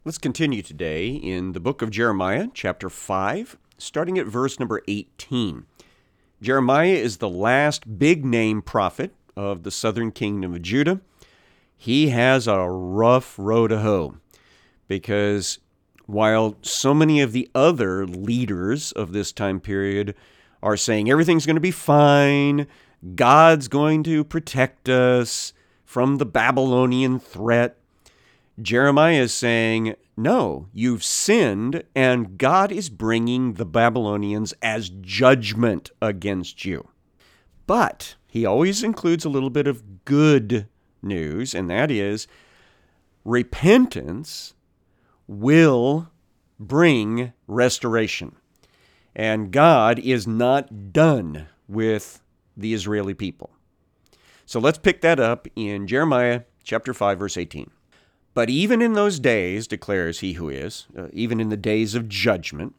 Let's continue today in the book of Jeremiah, chapter 5, starting at verse number 18. Jeremiah is the last big-name prophet of the southern kingdom of Judah. He has a rough row to hoe because while so many of the other leaders of this time period are saying everything's going to be fine, God's going to protect us from the Babylonian threat, Jeremiah is saying, no, you've sinned, and God is bringing the Babylonians as judgment against you. But he always includes a little bit of good news, and that is repentance will bring restoration. And God is not done with the Israeli people. So let's pick that up in Jeremiah chapter 5, verse 18. But even in those days, declares he who is, even in the days of judgment,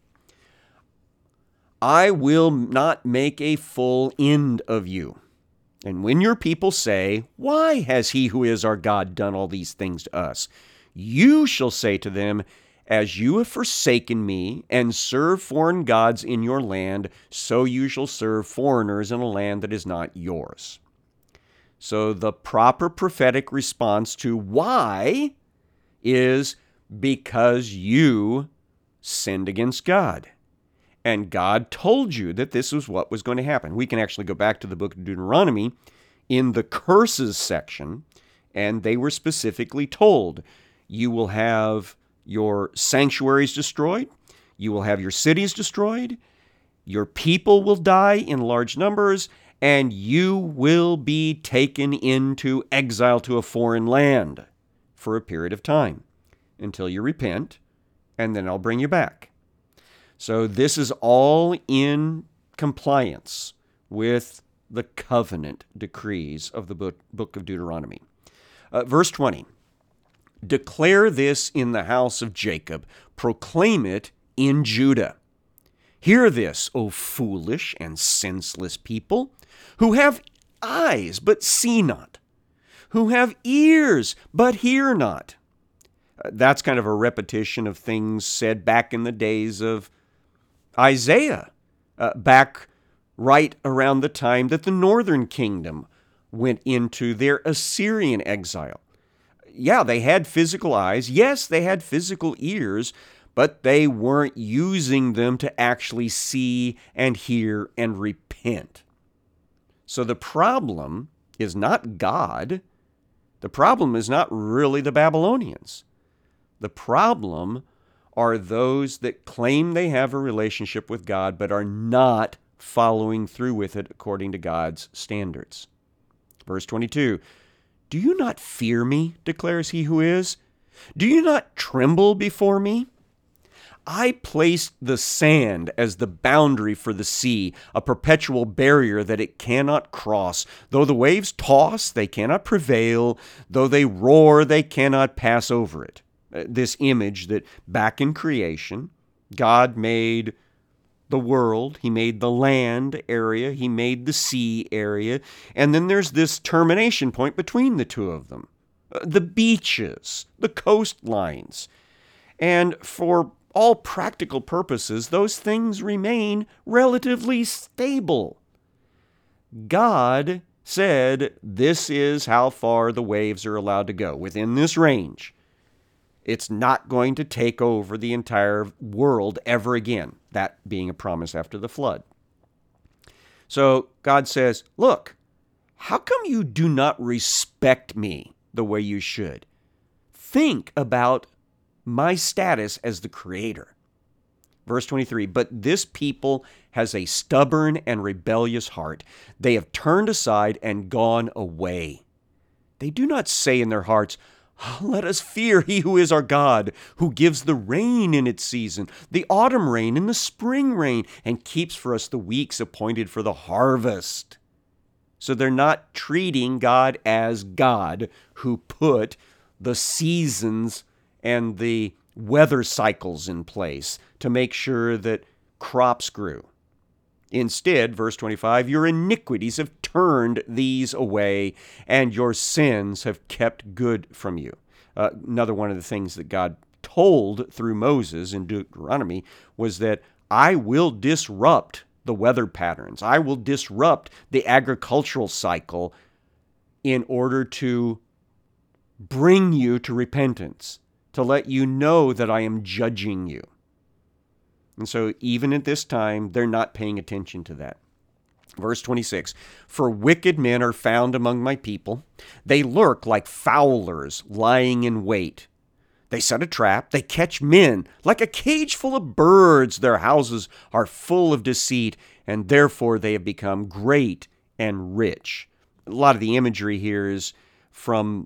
I will not make a full end of you. And when your people say, why has he who is our God done all these things to us? You shall say to them, as you have forsaken me and served foreign gods in your land, so you shall serve foreigners in a land that is not yours. So the proper prophetic response to why is because you sinned against God. And God told you that this was what was going to happen. We can actually go back to the book of Deuteronomy in the curses section, and they were specifically told, you will have your sanctuaries destroyed, you will have your cities destroyed, your people will die in large numbers, and you will be taken into exile to a foreign land for a period of time until you repent, and then I'll bring you back. So this is all in compliance with the covenant decrees of the book of Deuteronomy. Verse 20, declare this in the house of Jacob, proclaim it in Judah. Hear this, O foolish and senseless people, who have eyes but see not, who have ears but hear not. That's kind of a repetition of things said back in the days of Isaiah, back right around the time that the northern kingdom went into their Assyrian exile. Yeah, they had physical eyes. Yes, they had physical ears, but they weren't using them to actually see and hear and repent. So the problem is not God. The problem is not really the Babylonians. The problem are those that claim they have a relationship with God but are not following through with it according to God's standards. Verse 22, do you not fear me, declares he who is? Do you not tremble before me? I placed the sand as the boundary for the sea, a perpetual barrier that it cannot cross. Though the waves toss, they cannot prevail. Though they roar, they cannot pass over it. This image that back in creation, God made the world, he made the land area, he made the sea area, and then there's this termination point between the two of them. The beaches, the coastlines. And for all practical purposes, those things remain relatively stable. God said this is how far the waves are allowed to go, within this range. It's not going to take over the entire world ever again, that being a promise after the flood. So God says, look, how come you do not respect me the way you should? Think about my status as the creator. Verse 23, but this people has a stubborn and rebellious heart. They have turned aside and gone away. They do not say in their hearts, let us fear he who is our God, who gives the rain in its season, the autumn rain and the spring rain, and keeps for us the weeks appointed for the harvest. So they're not treating God as God who put the seasons and the weather cycles in place to make sure that crops grew. Instead, verse 25, your iniquities have turned these away, and your sins have kept good from you. Another one of the things that God told through Moses in Deuteronomy was that I will disrupt the weather patterns. I will disrupt the agricultural cycle in order to bring you to repentance, to let you know that I am judging you. And so even at this time, they're not paying attention to that. Verse 26, for wicked men are found among my people. They lurk like fowlers lying in wait. They set a trap. They catch men like a cage full of birds. Their houses are full of deceit, and therefore they have become great and rich. A lot of the imagery here is from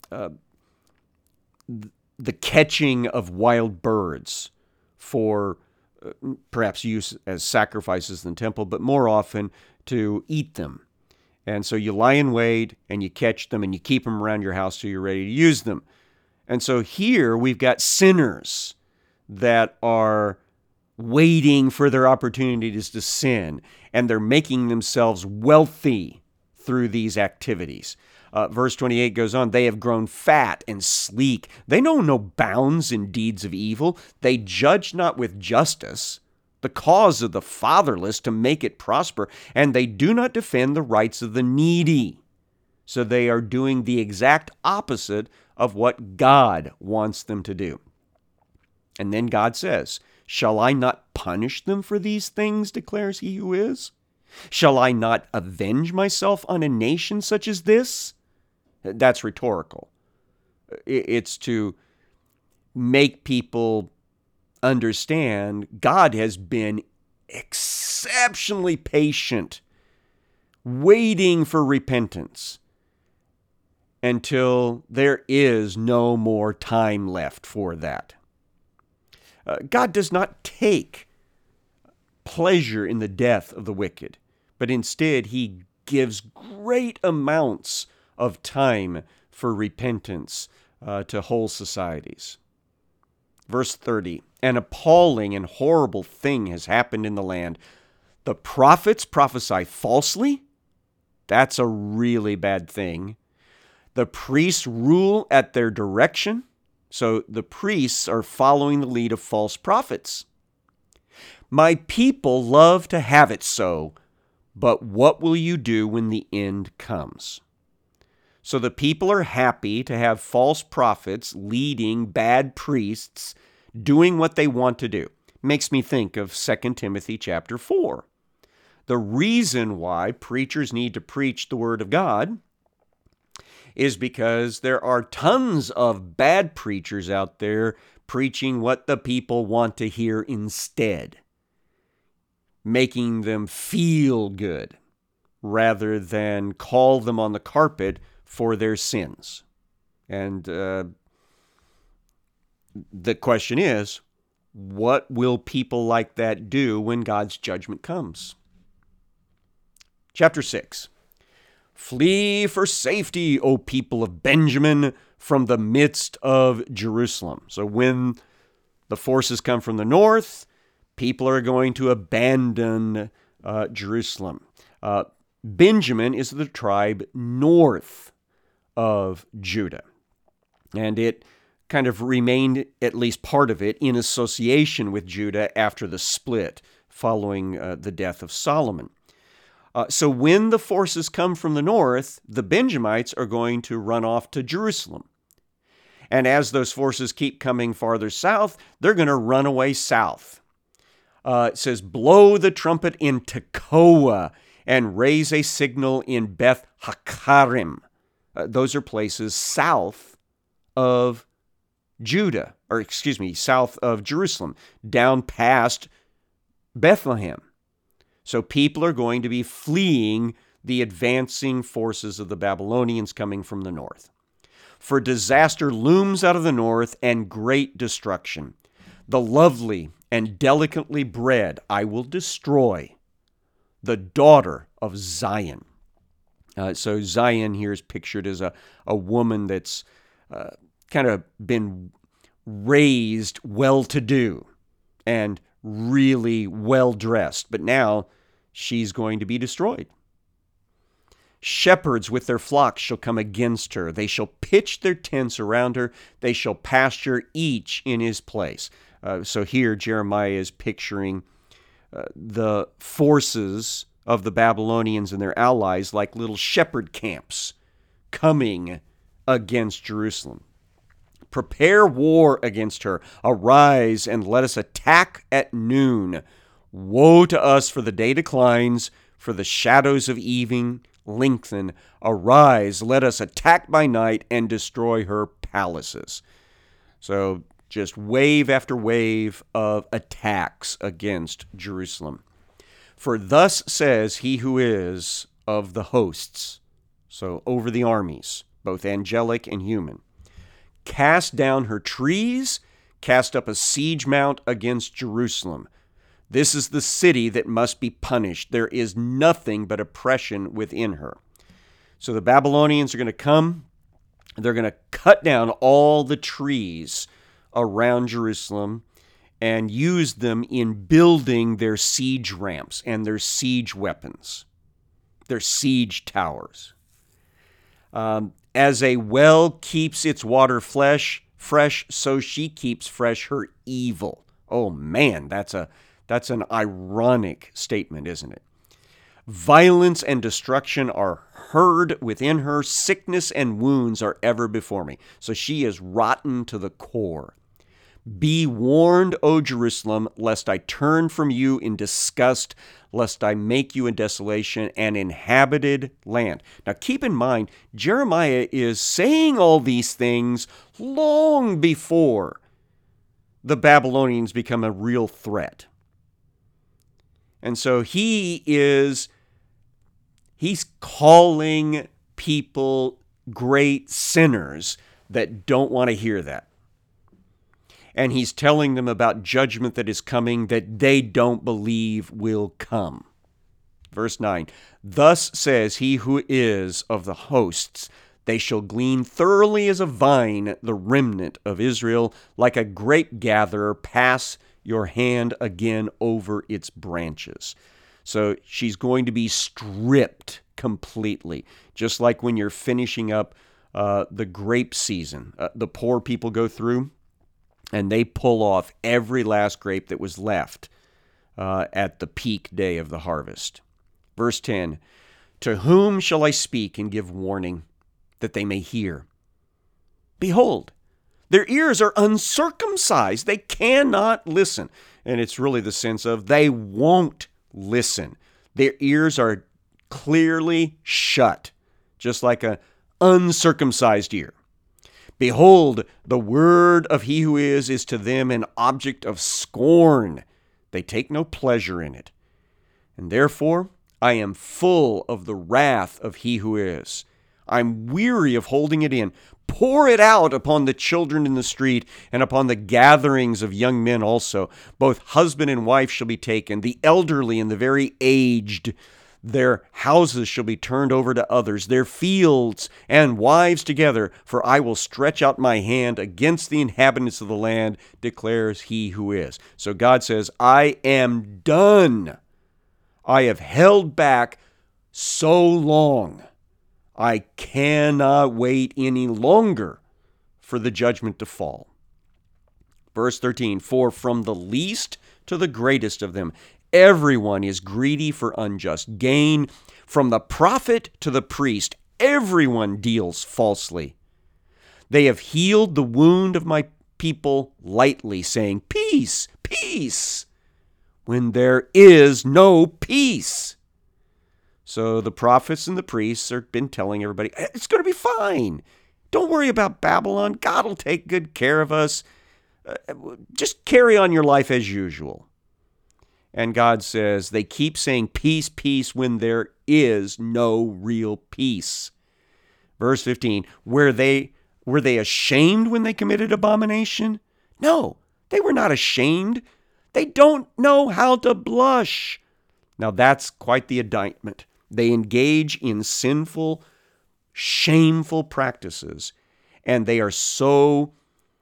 the catching of wild birds for perhaps use as sacrifices in the temple, but more often to eat them. And so you lie in wait and you catch them and you keep them around your house till you're ready to use them. And so here we've got sinners that are waiting for their opportunities to sin, and they're making themselves wealthy through these activities. Verse 28 goes on, they have grown fat and sleek. They know no bounds in deeds of evil. They judge not with justice the cause of the fatherless to make it prosper, and they do not defend the rights of the needy. So they are doing the exact opposite of what God wants them to do. And then God says, shall I not punish them for these things, declares he who is? Shall I not avenge myself on a nation such as this? That's rhetorical. It's to make people understand God has been exceptionally patient, waiting for repentance until there is no more time left for that. God does not take pleasure in the death of the wicked, but instead he gives great amounts of time for repentance to whole societies. Verse 30, an appalling and horrible thing has happened in the land. The prophets prophesy falsely. That's a really bad thing. The priests rule at their direction. So the priests are following the lead of false prophets. My people love to have it so, but what will you do when the end comes? So the people are happy to have false prophets leading bad priests doing what they want to do. Makes me think of 2 Timothy chapter 4. The reason why preachers need to preach the Word of God is because there are tons of bad preachers out there preaching what the people want to hear instead, making them feel good rather than call them on the carpet for their sins. And the question is, what will people like that do when God's judgment comes? Chapter 6. Flee for safety, O people of Benjamin, from the midst of Jerusalem. So when the forces come from the north, people are going to abandon Jerusalem. Benjamin is the tribe north of Judah, and it kind of remained, at least part of it, in association with Judah after the split following the death of Solomon. So when the forces come from the north, the Benjamites are going to run off to Jerusalem. And as those forces keep coming farther south, they're going to run away south. It says, blow the trumpet in Tekoa and raise a signal in Beth Hakarim. Those are places south of Judah, south of Jerusalem, down past Bethlehem. So people are going to be fleeing the advancing forces of the Babylonians coming from the north. For disaster looms out of the north and great destruction. The lovely and delicately bred I will destroy, the daughter of Zion. So Zion here is pictured as a woman that's kind of been raised well-to-do and really well-dressed, but now she's going to be destroyed. Shepherds with their flocks shall come against her. They shall pitch their tents around her. They shall pasture each in his place. So here Jeremiah is picturing the forces of the Babylonians and their allies like little shepherd camps coming against Jerusalem. Prepare war against her. Arise and let us attack at noon. Woe to us, for the day declines, for the shadows of evening lengthen. Arise, let us attack by night and destroy her palaces. So just wave after wave of attacks against Jerusalem. For thus says he who is of the hosts, so over the armies, both angelic and human. Cast down her trees, cast up a siege mount against Jerusalem. This is the city that must be punished. There is nothing but oppression within her. So the Babylonians are going to come. They're going to cut down all the trees around Jerusalem and use them in building their siege ramps and their siege weapons, their siege towers. As a well keeps its water fresh, so she keeps fresh her evil. Oh man, that's an ironic statement, isn't it? Violence and destruction are heard within her. Sickness and wounds are ever before me. So she is rotten to the core. Be warned, O Jerusalem, lest I turn from you in disgust, lest I make you a desolation, an inhabited land. Now keep in mind, Jeremiah is saying all these things long before the Babylonians become a real threat. And so he's calling people great sinners that don't want to hear that. And he's telling them about judgment that is coming that they don't believe will come. Verse 9, thus says he who is of the hosts, they shall glean thoroughly as a vine the remnant of Israel, like a grape gatherer pass your hand again over its branches. So she's going to be stripped completely, just like when you're finishing up the grape season. The poor people go through, and they pull off every last grape that was left at the peak day of the harvest. Verse 10, to whom shall I speak and give warning, that they may hear? Behold, their ears are uncircumcised. They cannot listen. And it's really the sense of they won't listen. Their ears are clearly shut, just like an uncircumcised ear. Behold, the word of he who is to them an object of scorn. They take no pleasure in it. And therefore, I am full of the wrath of he who is. I'm weary of holding it in. Pour it out upon the children in the street and upon the gatherings of young men also. Both husband and wife shall be taken, the elderly and the very aged. Their houses shall be turned over to others, their fields and wives together, for I will stretch out my hand against the inhabitants of the land, declares he who is. So God says, I am done. I have held back so long. I cannot wait any longer for the judgment to fall. Verse 13, for from the least to the greatest of them, everyone is greedy for unjust gain. From the prophet to the priest, everyone deals falsely. They have healed the wound of my people lightly, saying, peace, peace, when there is no peace. So the prophets and the priests have been telling everybody, it's going to be fine. Don't worry about Babylon. God will take good care of us. Just carry on your life as usual. And God says they keep saying peace, peace, when there is no real peace. Verse 15, were they ashamed when they committed abomination? No, they were not ashamed. They don't know how to blush. Now that's quite the indictment. They engage in sinful, shameful practices, and they are so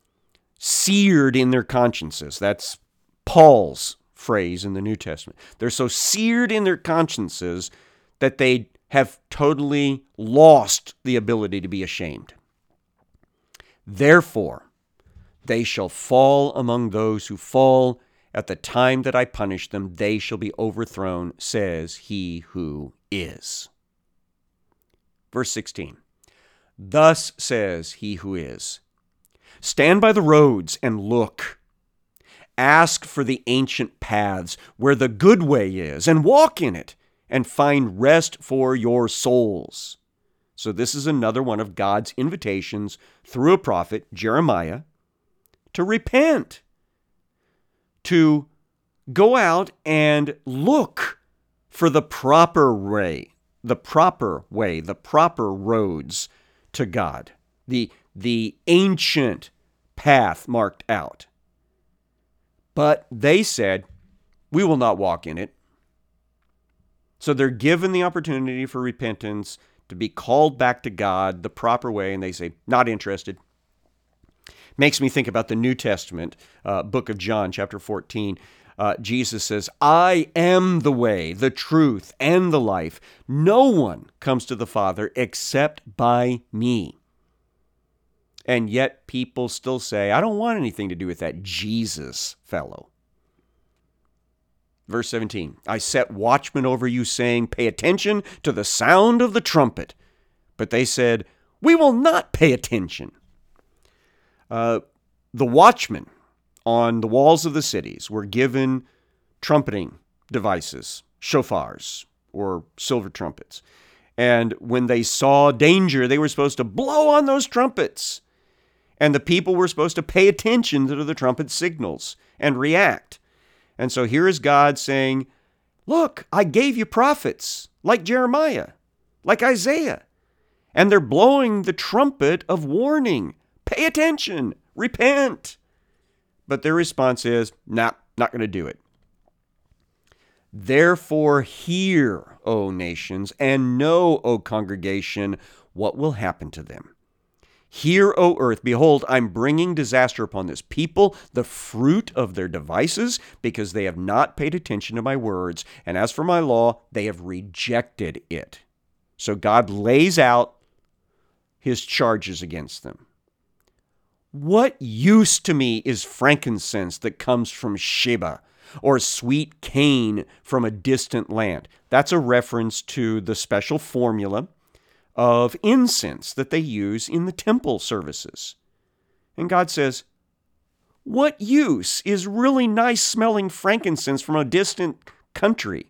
seared in their consciences. That's Paul's phrase in the New Testament. They're so seared in their consciences that they have totally lost the ability to be ashamed. Therefore, they shall fall among those who fall. At the time that I punish them, they shall be overthrown, says he who is. Verse 16. Thus says he who is, stand by the roads and look. Ask for the ancient paths where the good way is, and walk in it, and find rest for your souls. So this is another one of God's invitations through a prophet, Jeremiah, to repent, to go out and look for the proper way, the proper roads to God, the ancient path marked out. But they said, we will not walk in it. So they're given the opportunity for repentance, to be called back to God the proper way, and they say, not interested. Makes me think about the New Testament, book of John, chapter 14. Jesus says, I am the way, the truth, and the life. No one comes to the Father except by me. And yet people still say, I don't want anything to do with that Jesus fellow. Verse 17, I set watchmen over you, saying, pay attention to the sound of the trumpet. But they said, we will not pay attention. The watchmen on the walls of the cities were given trumpeting devices, shofars, or silver trumpets. And when they saw danger, they were supposed to blow on those trumpets. And the people were supposed to pay attention to the trumpet signals and react. And so here is God saying, look, I gave you prophets like Jeremiah, like Isaiah, and they're blowing the trumpet of warning. Pay attention, repent. But their response is, nah, not going to do it. Therefore hear, O nations, and know, O congregation, what will happen to them. Hear, O earth, behold, I'm bringing disaster upon this people, the fruit of their devices, because they have not paid attention to my words. And as for my law, they have rejected it. So God lays out his charges against them. What use to me is frankincense that comes from Sheba, or sweet cane from a distant land? That's a reference to the special formula of incense that they use in the temple services. And God says, what use is really nice smelling frankincense from a distant country?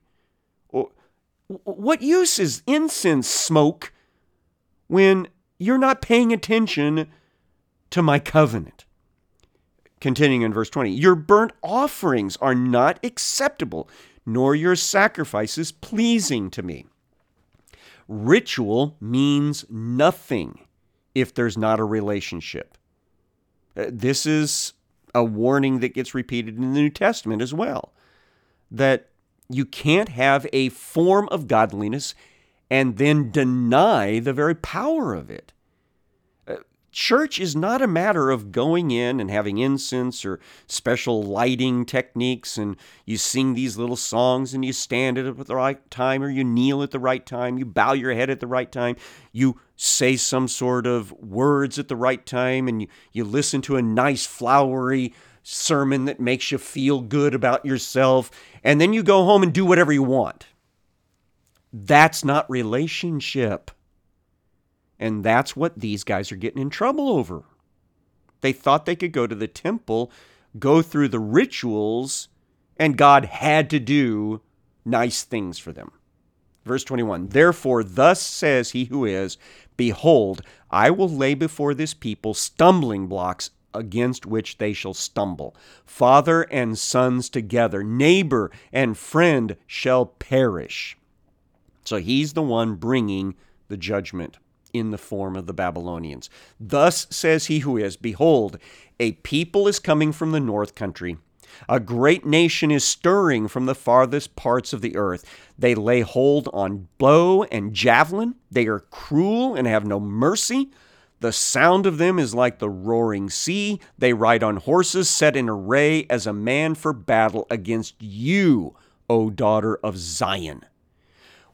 What use is incense smoke when you're not paying attention to my covenant? Continuing in verse 20, your burnt offerings are not acceptable, nor your sacrifices pleasing to me. Ritual means nothing if there's not a relationship. This is a warning that gets repeated in the New Testament as well, that you can't have a form of godliness and then deny the very power of it. Church is not a matter of going in and having incense or special lighting techniques, and you sing these little songs and you stand at the right time, or you kneel at the right time, you bow your head at the right time, you say some sort of words at the right time, and you listen to a nice flowery sermon that makes you feel good about yourself, and then you go home and do whatever you want. That's not relationship. And that's what these guys are getting in trouble over. They thought they could go to the temple, go through the rituals, and God had to do nice things for them. Verse 21, therefore, thus says he who is, behold, I will lay before this people stumbling blocks against which they shall stumble. Father and sons together, neighbor and friend shall perish. So he's the one bringing the judgment in the form of the Babylonians. Thus says he who is, behold, a people is coming from the north country. A great nation is stirring from the farthest parts of the earth. They lay hold on bow and javelin. They are cruel and have no mercy. The sound of them is like the roaring sea. They ride on horses set in array as a man for battle against you, O daughter of Zion.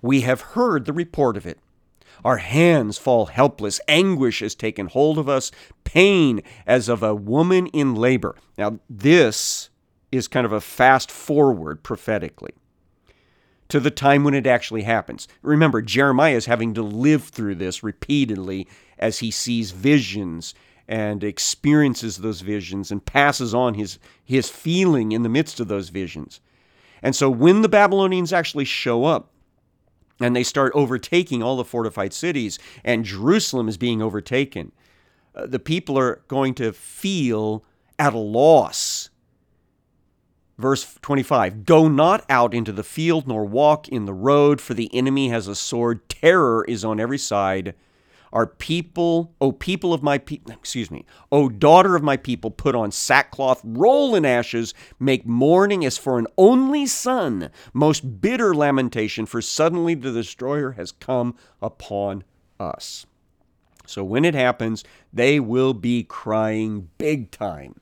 We have heard the report of it. Our hands fall helpless. Anguish has taken hold of us. Pain as of a woman in labor. Now, this is kind of a fast forward prophetically to the time when it actually happens. Remember, Jeremiah is having to live through this repeatedly as he sees visions and experiences those visions and passes on his feeling in the midst of those visions. And so when the Babylonians actually show up, and they start overtaking all the fortified cities, and Jerusalem is being overtaken, the people are going to feel at a loss. Verse 25, go not out into the field, nor walk in the road, for the enemy has a sword. Terror is on every side. Our people, O daughter of my people, put on sackcloth, roll in ashes, make mourning as for an only son, most bitter lamentation, for suddenly the destroyer has come upon us. So when it happens, they will be crying big time.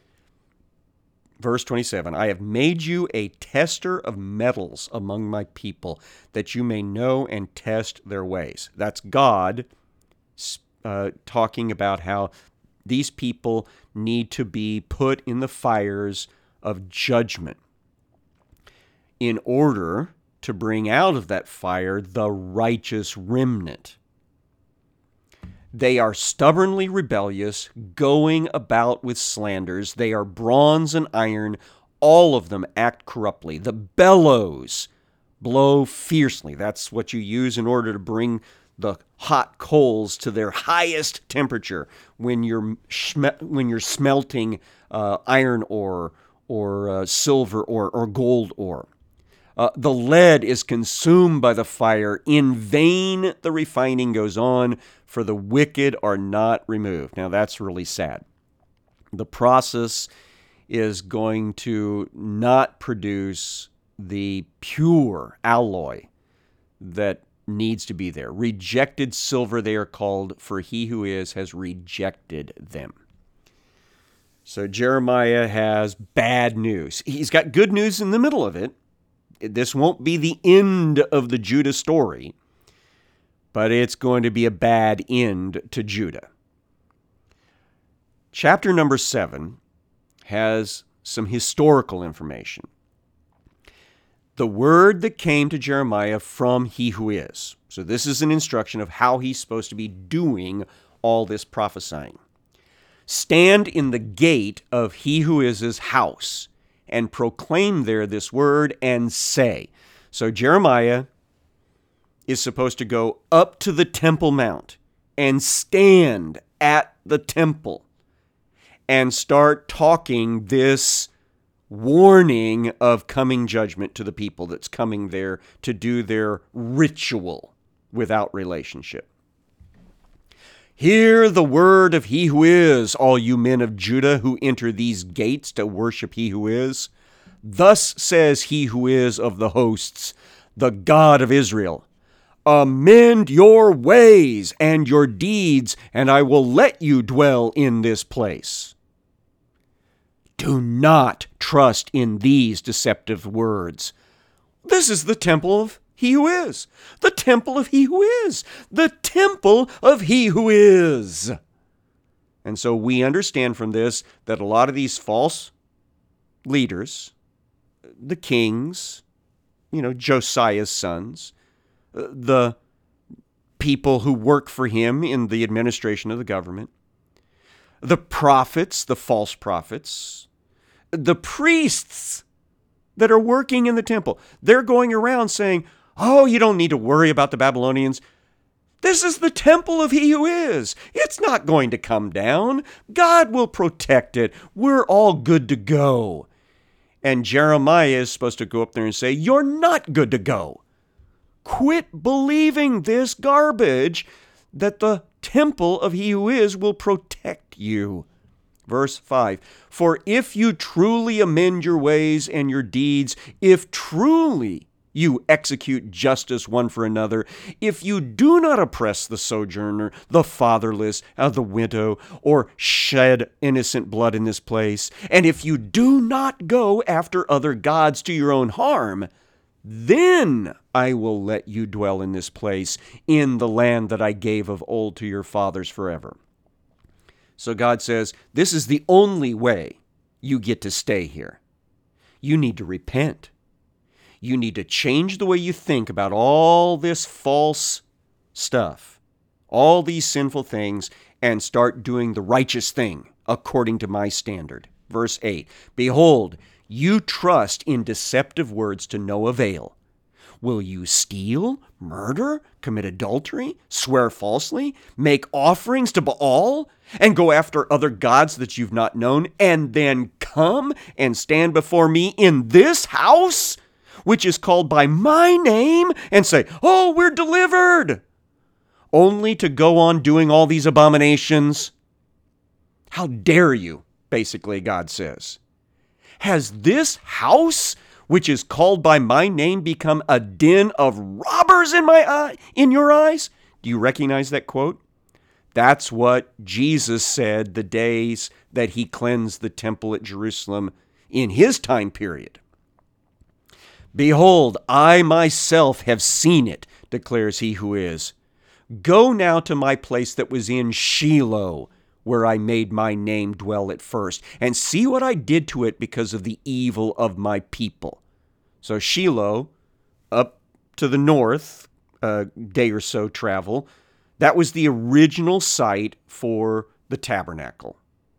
Verse 27, I have made you a tester of metals among my people, that you may know and test their ways. That's God talking about how these people need to be put in the fires of judgment in order to bring out of that fire the righteous remnant. They are stubbornly rebellious, going about with slanders. They are bronze and iron. All of them act corruptly. The bellows blow fiercely. That's what you use in order to bring the hot coals to their highest temperature when you're smelting iron ore or silver ore or gold ore. The lead is consumed by the fire. In vain the refining goes on, for the wicked are not removed. Now that's really sad. The process is going to not produce the pure alloy that needs to be there. Rejected silver they are called, for he who is has rejected them. So Jeremiah has bad news. He's got good news in the middle of it. This won't be the end of the Judah story, but it's going to be a bad end to Judah. Chapter number 7 has some historical information. The word that came to Jeremiah from he who is. So this is an instruction of how he's supposed to be doing all this prophesying. Stand in the gate of he who is's house and proclaim there this word and say. So Jeremiah is supposed to go up to the Temple Mount and stand at the temple and start talking this warning of coming judgment to the people that's coming there to do their ritual without relationship. Hear the word of he who is, all you men of Judah who enter these gates to worship he who is. Thus says he who is of the hosts, the God of Israel. Amend your ways and your deeds, and I will let you dwell in this place. Do not trust in these deceptive words. This is the temple of he who is. The temple of he who is. The temple of he who is. And so we understand from this that a lot of these false leaders, the kings, Josiah's sons, the people who work for him in the administration of the government, the prophets, the false prophets, the priests that are working in the temple. They're going around saying, oh, you don't need to worry about the Babylonians. This is the temple of he who is. It's not going to come down. God will protect it. We're all good to go. And Jeremiah is supposed to go up there and say, you're not good to go. Quit believing this garbage that the temple of he who is will protect you. Verse 5, for if you truly amend your ways and your deeds, if truly you execute justice one for another, if you do not oppress the sojourner, the fatherless, the widow, or shed innocent blood in this place, and if you do not go after other gods to your own harm, then I will let you dwell in this place, in the land that I gave of old to your fathers forever. So God says, this is the only way you get to stay here. You need to repent. You need to change the way you think about all this false stuff, all these sinful things, and start doing the righteous thing according to my standard. Verse 8, behold, you trust in deceptive words to no avail. Will you steal, murder, commit adultery, swear falsely, make offerings to Baal, and go after other gods that you've not known, and then come and stand before me in this house, which is called by my name, and say, oh, we're delivered, only to go on doing all these abominations? How dare you, basically, God says. Has this house, which is called by my name, become a den of robbers in your eyes? Do you recognize that quote? That's what Jesus said the days that he cleansed the temple at Jerusalem in his time period. Behold, I myself have seen it, declares he who is. Go now to my place that was in Shiloh, where I made my name dwell at first, and see what I did to it because of the evil of my people. So Shiloh, up to the north, a day or so travel, that was the original site for the tabernacle.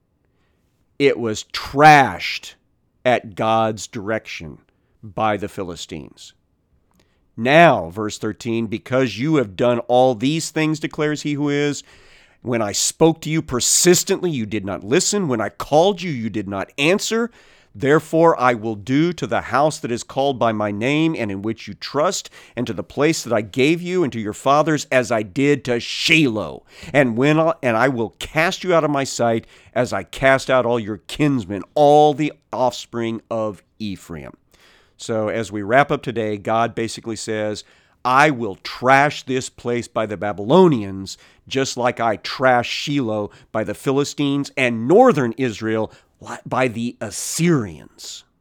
It was trashed at God's direction by the Philistines. Now, verse 13, because you have done all these things, declares he who is, when I spoke to you persistently, you did not listen. When I called you, you did not answer. Therefore, I will do to the house that is called by my name and in which you trust, and to the place that I gave you and to your fathers, as I did to Shiloh. And I will cast you out of my sight, as I cast out all your kinsmen, all the offspring of Ephraim. So as we wrap up today, God basically says, I will trash this place by the Babylonians, just like I trashed Shiloh by the Philistines and northern Israel by the Assyrians.